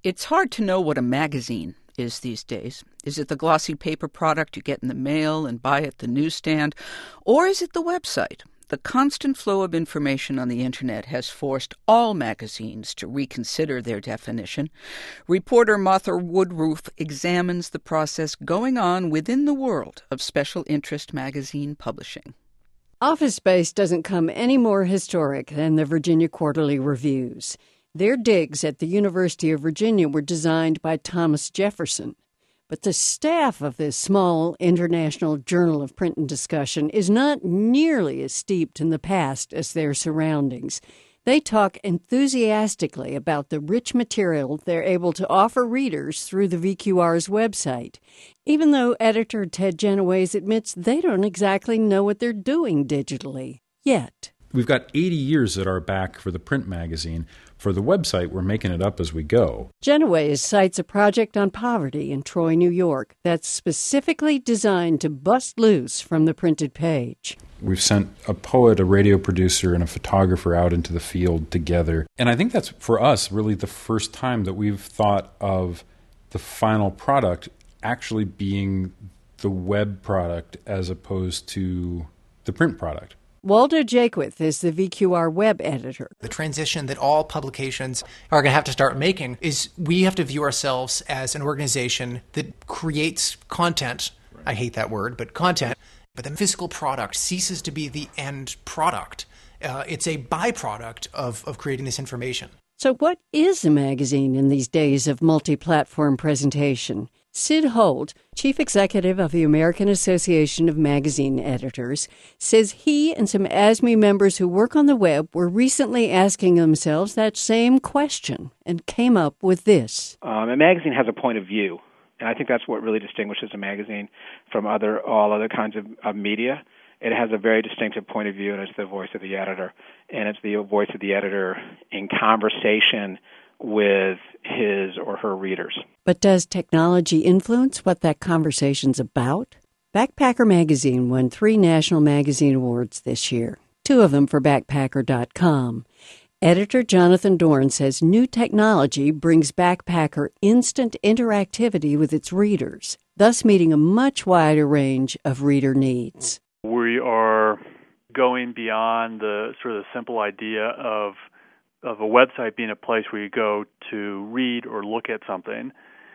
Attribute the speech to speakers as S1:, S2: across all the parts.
S1: It's hard to know what a magazine is these days. Is it the glossy paper product you get in the mail and buy at the newsstand? Or is it the website? The constant flow of information on the Internet has forced all magazines to reconsider their definition. Reporter Martha Woodruff examines the process going on within the world of special interest magazine publishing.
S2: Office Space doesn't come any more historic than the Virginia Quarterly Reviews. Their digs at the University of Virginia were designed by Thomas Jefferson. But the staff of this small international journal of print and discussion is not nearly as steeped in the past as their surroundings. They talk enthusiastically about the rich material they're able to offer readers through the VQR's website, even though editor Ted Genoways admits they don't exactly know what they're doing digitally yet.
S3: We've got 80 years at our back for the print magazine. For the website, we're making it up as we go.
S2: Genoways cites a project on poverty in Troy, New York, that's specifically designed to bust loose from the printed page.
S3: We've sent a poet, a radio producer, and a photographer out into the field together. And I think that's, for us, really the first time that we've thought of the final product actually being the web product as opposed to the print product.
S2: Waldo Jaquith is the VQR web editor.
S4: The transition that all publications are going to have to start making is we have to view ourselves as an organization that creates content. I hate that word, but content. But the physical product ceases to be the end product. It's a byproduct of creating this information.
S2: So what is a magazine in these days of multi-platform presentation? Sid Holt, chief executive of the American Association of Magazine Editors, says he and some ASME members who work on the web were recently asking themselves that same question and came up with this.
S5: A magazine has a point of view, and I think that's what really distinguishes a magazine from all other kinds of media. It has a very distinctive point of view, and it's the voice of the editor. And it's the voice of the editor in conversation with his or her readers.
S2: But does technology influence what that conversation's about? Backpacker Magazine won 3 National Magazine Awards this year, 2 of them for Backpacker.com. Editor Jonathan Dorn says new technology brings Backpacker instant interactivity with its readers, thus meeting a much wider range of reader needs.
S6: We are going beyond the sort of simple idea of a website being a place where you go to read or look at something,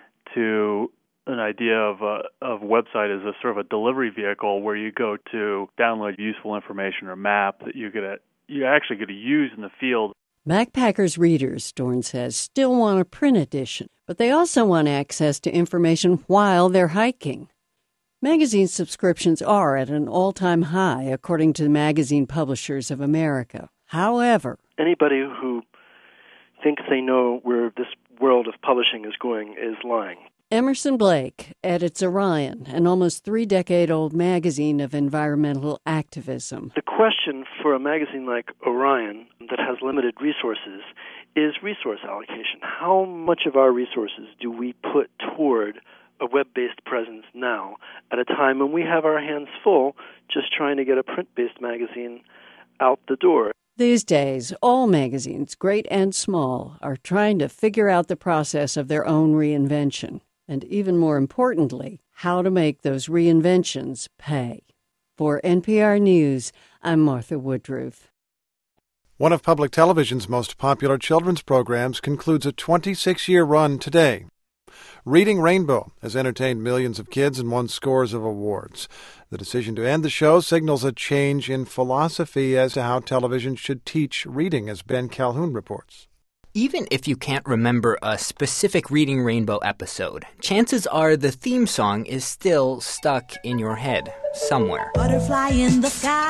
S6: to an idea of a website as a sort of a delivery vehicle where you go to download useful information or map that you're actually going to use in the field.
S2: Backpackers' readers, Dorn says, still want a print edition, but they also want access to information while they're hiking. Magazine subscriptions are at an all-time high, according to the Magazine Publishers of America. However,
S7: anybody who thinks they know where this world of publishing is going is lying.
S2: Emerson Blake edits Orion, an almost 3-decade-old magazine of environmental activism.
S7: The question for a magazine like Orion that has limited resources is resource allocation. How much of our resources do we put toward a web-based presence now at a time when we have our hands full just trying to get a print-based magazine out the door?
S2: These days, all magazines, great and small, are trying to figure out the process of their own reinvention, and even more importantly, how to make those reinventions pay. For NPR News, I'm Martha Woodruff.
S8: One of public television's most popular children's programs concludes a 26-year run today. Reading Rainbow has entertained millions of kids and won scores of awards. The decision to end the show signals a change in philosophy as to how television should teach reading, as Ben Calhoun reports.
S9: Even if you can't remember a specific Reading Rainbow episode, chances are the theme song is still stuck in your head somewhere.
S10: Butterfly in the sky,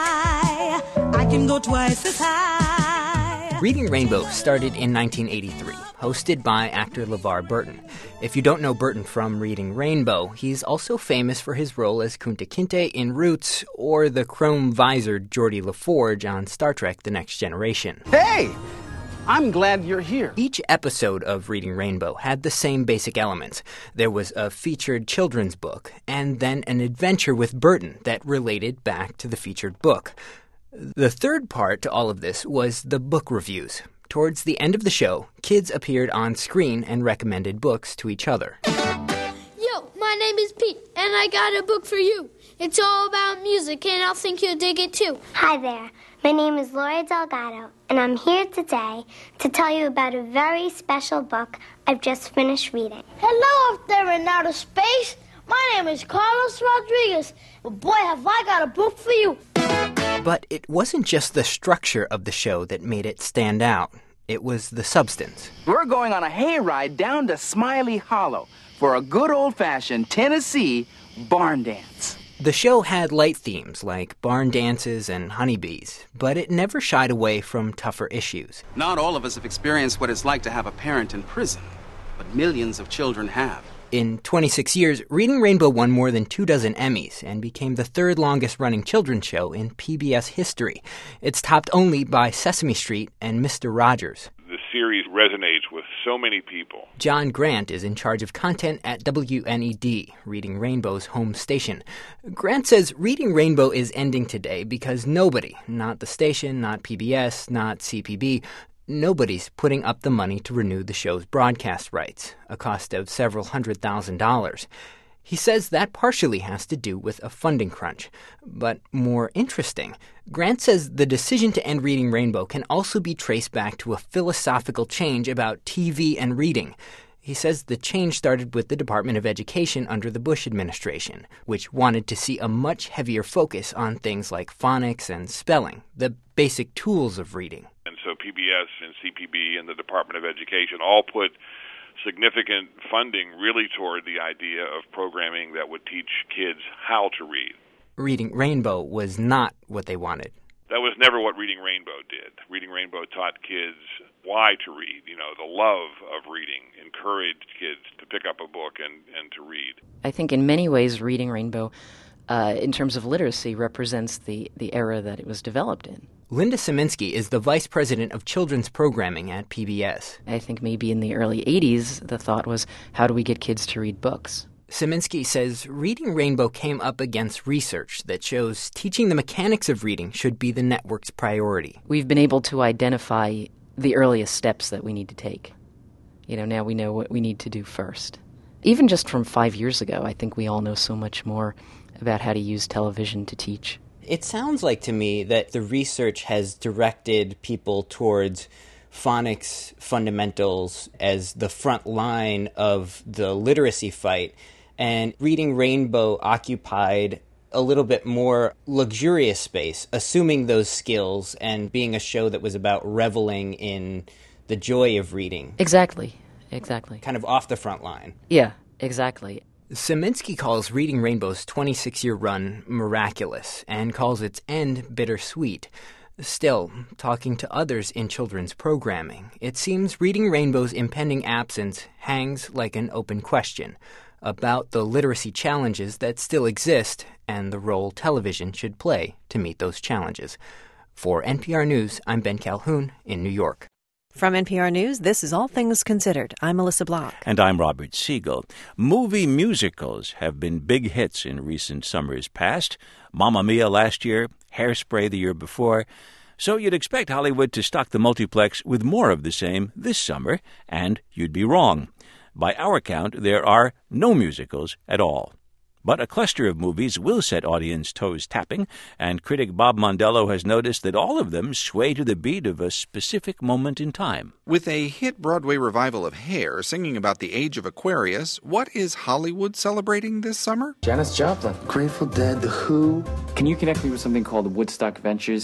S10: I can go twice as high.
S9: Reading Rainbow started in 1983, hosted by actor LeVar Burton. If you don't know Burton from Reading Rainbow, he's also famous for his role as Kunta Kinte in Roots or the chrome-visored Geordi LaForge on Star Trek The Next Generation.
S11: Hey! I'm glad you're here.
S9: Each episode of Reading Rainbow had the same basic elements. There was a featured children's book, and then an adventure with Burton that related back to the featured book. The third part to all of this was the book reviews. Towards the end of the show, kids appeared on screen and recommended books to each other.
S12: Yo, my name is Pete, and I got a book for you. It's all about music, and I think you'll dig it too.
S13: Hi there. My name is Laura Delgado, and I'm here today to tell you about a very special book I've just finished reading.
S12: Hello up there in outer space. My name is Carlos Rodriguez. Boy, have I got a book for you.
S9: But it wasn't just the structure of the show that made it stand out. It was the substance.
S11: We're going on a hayride down to Smiley Hollow for a good old-fashioned Tennessee barn dance.
S9: The show had light themes like barn dances and honeybees, but it never shied away from tougher issues.
S14: Not all of us have experienced what it's like to have a parent in prison, but millions of children have.
S9: In 26 years, Reading Rainbow won more than 24 Emmys and became the third longest-running children's show in PBS history. It's topped only by Sesame Street and Mr. Rogers.
S15: The series resonates with so many people.
S9: John Grant is in charge of content at WNED, Reading Rainbow's home station. Grant says Reading Rainbow is ending today because nobody, not the station, not PBS, not CPB, nobody's putting up the money to renew the show's broadcast rights, a cost of several $100,000. He says that partially has to do with a funding crunch. But more interesting, Grant says the decision to end Reading Rainbow can also be traced back to a philosophical change about TV and reading. He says the change started with the Department of Education under the Bush administration, which wanted to see a much heavier focus on things like phonics and spelling, the basic tools of reading.
S15: And so PBS and CPB and the Department of Education all put significant funding really toward the idea of programming that would teach kids how to read.
S9: Reading Rainbow was not what they wanted.
S15: That was never what Reading Rainbow did. Reading Rainbow taught kids why to read, the love of reading, encouraged kids to pick up a book and to read.
S16: I think in many ways Reading Rainbow, in terms of literacy, represents the era that it was developed in.
S9: Linda Szyminski is the vice president of children's programming at PBS.
S16: I think maybe in the early 80s, the thought was, how do we get kids to read books?
S9: Szyminski says Reading Rainbow came up against research that shows teaching the mechanics of reading should be the network's priority.
S16: We've been able to identify the earliest steps that we need to take. Now we know what we need to do first. Even just from 5 years ago, I think we all know so much more about how to use television to teach.
S9: It sounds like to me that the research has directed people towards phonics fundamentals as the front line of the literacy fight, and Reading Rainbow occupied a little bit more luxurious space, assuming those skills and being a show that was about reveling in the joy of reading.
S16: Exactly.
S9: Kind of off the front line.
S16: Yeah, exactly.
S9: Szyminski calls Reading Rainbow's 26-year run miraculous and calls its end bittersweet. Still, talking to others in children's programming, it seems Reading Rainbow's impending absence hangs like an open question about the literacy challenges that still exist and the role television should play to meet those challenges. For NPR News, I'm Ben Calhoun in New York.
S17: From NPR News, this is All Things Considered. I'm Melissa Block.
S18: And I'm Robert Siegel. Movie musicals have been big hits in recent summers past. Mamma Mia last year, Hairspray the year before. So you'd expect Hollywood to stock the multiplex with more of the same this summer, and you'd be wrong. By our count, there are no musicals at all. But a cluster of movies will set audience toes tapping, and critic Bob Mondello has noticed that all of them sway to the beat of a specific moment in time.
S19: With a hit Broadway revival of Hair singing about the age of Aquarius, what is Hollywood celebrating this summer?
S20: Janis Joplin, Grateful Dead, The Who. Can you connect me with something called Woodstock Ventures?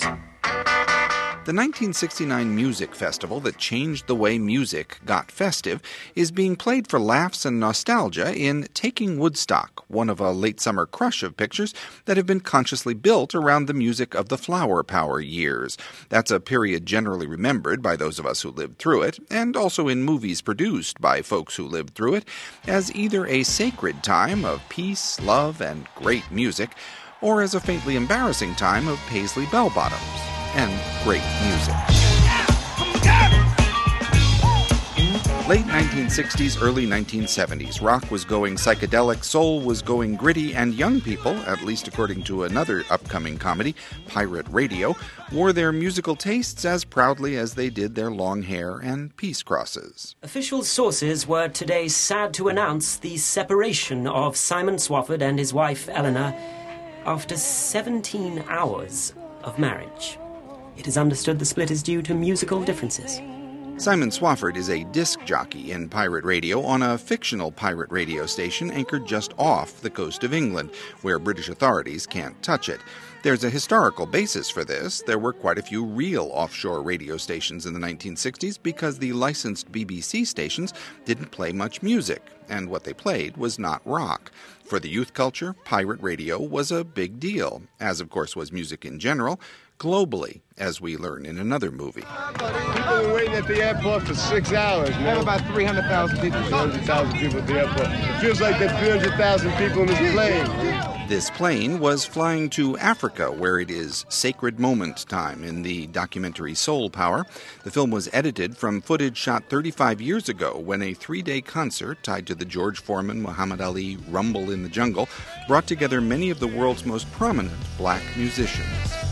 S19: The 1969 music festival that changed the way music got festive is being played for laughs and nostalgia in Taking Woodstock, one of a late summer crush of pictures that have been consciously built around the music of the Flower Power years. That's a period generally remembered by those of us who lived through it, and also in movies produced by folks who lived through it, as either a sacred time of peace, love, and great music, or as a faintly embarrassing time of Paisley bell-bottoms and great music. Late 1960s, early 1970s, rock was going psychedelic, soul was going gritty, and young people, at least according to another upcoming comedy, Pirate Radio, wore their musical tastes as proudly as they did their long hair and peace crosses.
S21: Official sources were today sad to announce the separation of Simon Swafford and his wife Eleanor after 17 hours of marriage. It is understood the split is due to musical differences.
S19: Simon Swafford is a disc jockey in pirate radio on a fictional pirate radio station anchored just off the coast of England, where British authorities can't touch it. There's a historical basis for this. There were quite a few real offshore radio stations in the 1960s because the licensed BBC stations didn't play much music, and what they played was not rock. For the youth culture, pirate radio was a big deal, as of course was music in general, globally, as we learn in another movie.
S22: People were waiting at the airport for 6 hours, man. We have about 300,000 people. 300,000 people at the airport. It feels like there's 300,000 people in this plane.
S19: This plane was flying to Africa, where it is sacred moment time in the documentary Soul Power. The film was edited from footage shot 35 years ago when a 3-day concert tied to the George Foreman, Muhammad Ali Rumble in the Jungle brought together many of the world's most prominent black musicians.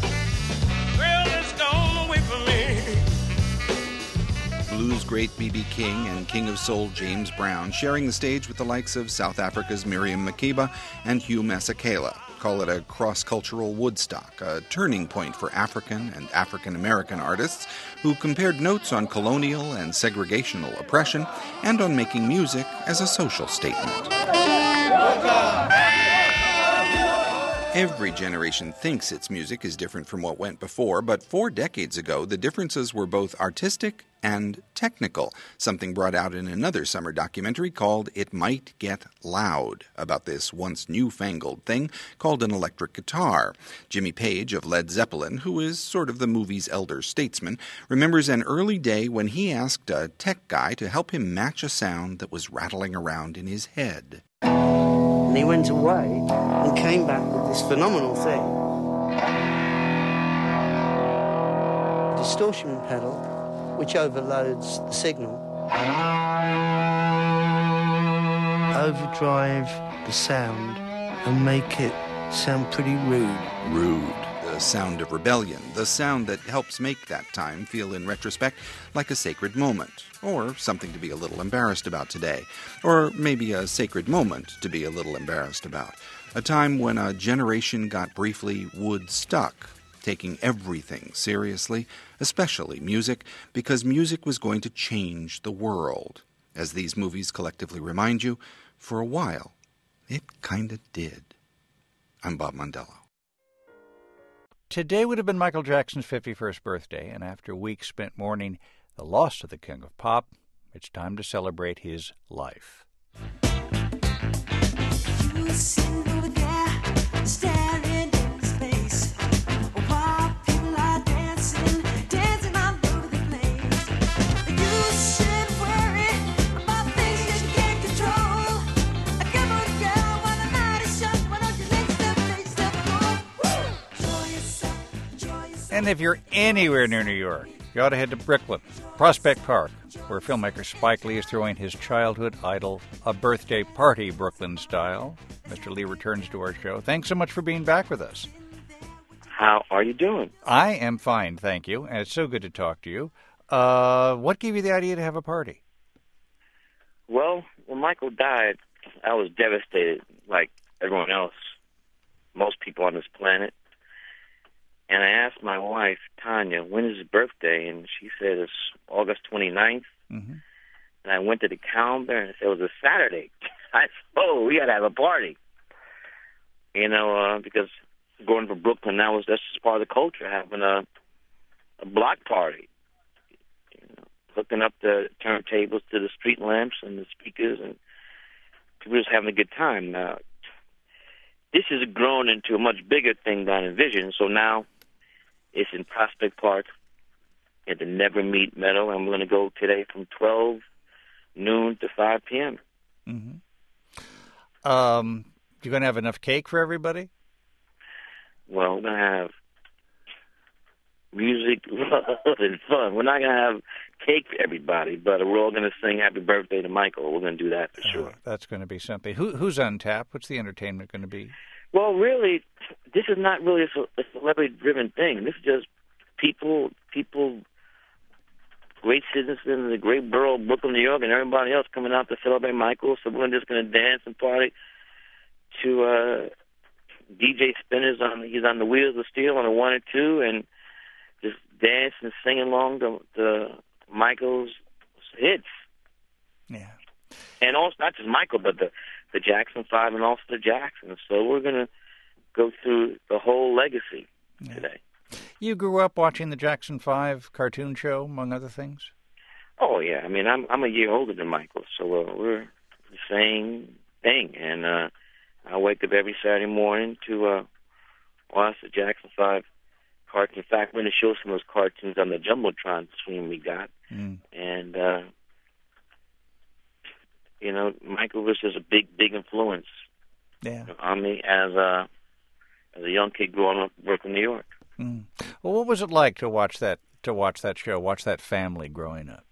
S19: Blues great B.B. King and King of Soul James Brown sharing the stage with the likes of South Africa's Miriam Makeba and Hugh Masekela. Call it a cross-cultural Woodstock, a turning point for African and African-American artists who compared notes on colonial and segregational oppression and on making music as a social statement. Every generation thinks its music is different from what went before, but 4 decades ago, the differences were both artistic and technical, something brought out in another summer documentary called It Might Get Loud, about this once newfangled thing called an electric guitar. Jimmy Page of Led Zeppelin, who is sort of the movie's elder statesman, remembers an early day when he asked a tech guy to help him match a sound that was rattling around in his head.
S23: And he went away and came back with this phenomenal thing. A distortion pedal, which overloads the signal. Overdrive the sound and make it sound pretty rude.
S19: Rude. The sound of rebellion. The sound that helps make that time feel, in retrospect, like a sacred moment. Or something to be a little embarrassed about today. Or maybe a sacred moment to be a little embarrassed about. A time when a generation got briefly wood-stuck, taking everything seriously, especially music, because music was going to change the world. As these movies collectively remind you, for a while, it kinda did. I'm Bob Mondello.
S24: Today would have been Michael Jackson's 51st birthday, and after weeks spent mourning the loss of the King of Pop, it's time to celebrate his life.
S10: You sitting over there, staring into space. While people are dancing, dancing all over the place. You should worry about things that you can't control. Come on, girl, while the night is young, why don't you take step forward? Enjoy yourself.
S24: And if you're anywhere near New York, you ought to head to Brooklyn, Prospect Park, where filmmaker Spike Lee is throwing his childhood idol a birthday party Brooklyn style. Mr. Lee returns to our show. Thanks so much for being back with us.
S25: How are you doing?
S24: I am fine, thank you, and it's so good to talk to you. What gave you the idea to have a party?
S25: Well, when Michael died, I was devastated, like everyone else, most people on this planet. And I asked my wife, Tanya, when is his birthday? And she said it's August 29th. Mm-hmm. And I went to the calendar and it said it was a Saturday. I said, oh, we got to have a party. You know, because going to Brooklyn now, that's just part of the culture, having a block party. You know, hooking up the turntables to the street lamps and the speakers, and people just having a good time. Now, this has grown into a much bigger thing than I envisioned, so now it's in Prospect Park at the Never Meet Meadow. I'm going to go today from 12 noon to 5 p.m.
S24: Mm-hmm. You going to have enough cake for everybody?
S25: Well, we're going to have music, love, and fun. We're not going to have cake for everybody, but we're all going to sing Happy Birthday to Michael. We're going to do that for sure.
S24: That's going to be something. Who's on tap? What's the entertainment going to be?
S25: Well, really, this is not really a celebrity-driven thing. This is just people, great citizens in the great borough of Brooklyn, New York, and everybody else coming out to celebrate Michael. So we're just going to dance and party to DJ Spinner's he's on the Wheels of Steel on the 1 and 2, and just dance and sing along to Michael's hits.
S24: Yeah.
S25: And also not just Michael, but the Jackson 5 and also the Jacksons. So we're going to go through the whole legacy today.
S24: You grew up watching the Jackson 5 cartoon show, among other things?
S25: Oh, yeah. I mean, I'm a year older than Michael, so we're the same thing. And I wake up every Saturday morning to watch the Jackson 5 cartoons. In fact, we're going to show some of those cartoons on the Jumbotron screen we got. And, you know, Michael was just a big influence on me as a young kid growing up in Brooklyn, New York.
S24: Well, what was it like to watch that show, watch that family growing up?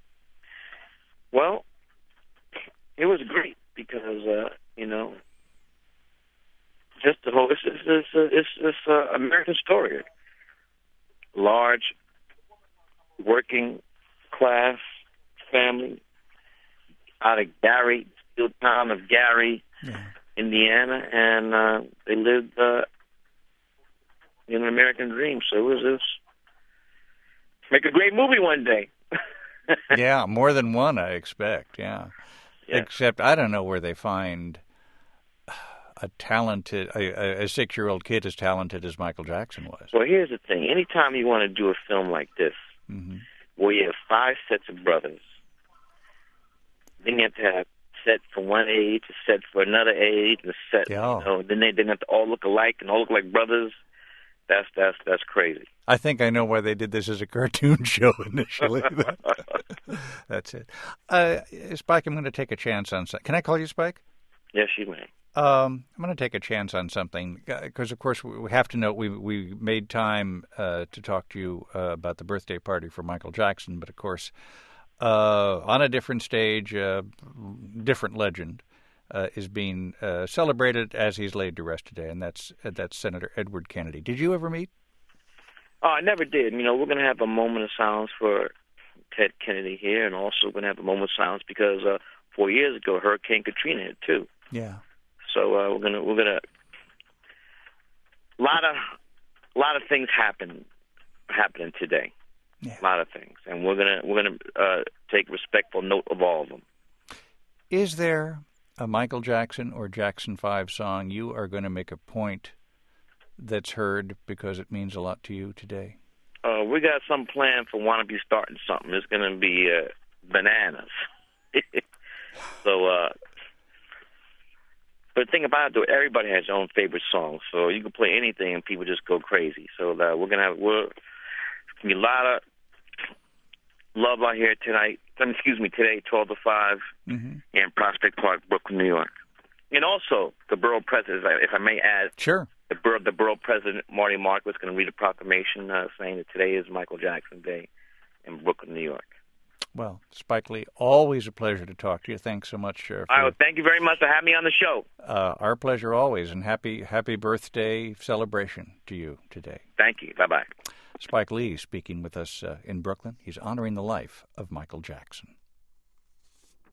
S25: Well, it was great because, you know, just the whole, it's American story. Large, working class family out of Gary, still town of Gary, Indiana, and they lived in an American dream. So it was this make a great movie one day.
S24: Yeah, more than one, I expect. Yeah. Except I don't know where they find a 6-year-old kid as talented as Michael Jackson was.
S25: Well, here's the thing. Anytime you want to do a film like this, where you have 5 sets of brothers, then you have to have set for one age, a set for another age, and a set, you know, then they have to all look alike and all look like brothers. That's crazy.
S24: I think I know why they did this as a cartoon show initially. That's it. Spike, I'm going to take a chance on something. Can I call you Spike?
S25: Yes, you may.
S24: I'm going to take a chance on something because, of course, we have to note we made time to talk to you about the birthday party for Michael Jackson, but, of course, on a different stage, different legend is being celebrated as he's laid to rest today, and that's Senator Edward Kennedy. Did you ever meet?
S25: Oh, I never did. You know, we're going to have a moment of silence for Ted Kennedy here, and also we're going to have a moment of silence because 4 years ago, Hurricane Katrina hit too.
S24: Yeah.
S25: So we're gonna a lot of things happening today.
S24: Yeah.
S25: A lot of things, and we're gonna take respectful note of all of them.
S24: Is there a Michael Jackson or Jackson 5 song you are going to make a point that's heard because it means a lot to you today?
S25: We got some plan for Wanna Be Starting Something. It's going to be bananas. So, but the thing about it, though, everybody has their own favorite song. So you can play anything and people just go crazy. So we're going to be a lot of love out here tonight. Today, 12 to 5 in Prospect Park, Brooklyn, New York. And also, the borough president, if I may add,
S24: sure,
S25: the borough president, Marty Markowitz, is going to read a proclamation saying that today is Michael Jackson Day in Brooklyn, New York.
S24: Well, Spike Lee, always a pleasure to talk to you. Thanks so much.
S25: Thank you very much for having me on the show.
S24: Our pleasure always, and happy birthday celebration to you today.
S25: Thank you. Bye-bye.
S24: Spike Lee speaking with us in Brooklyn. He's honoring the life of Michael Jackson.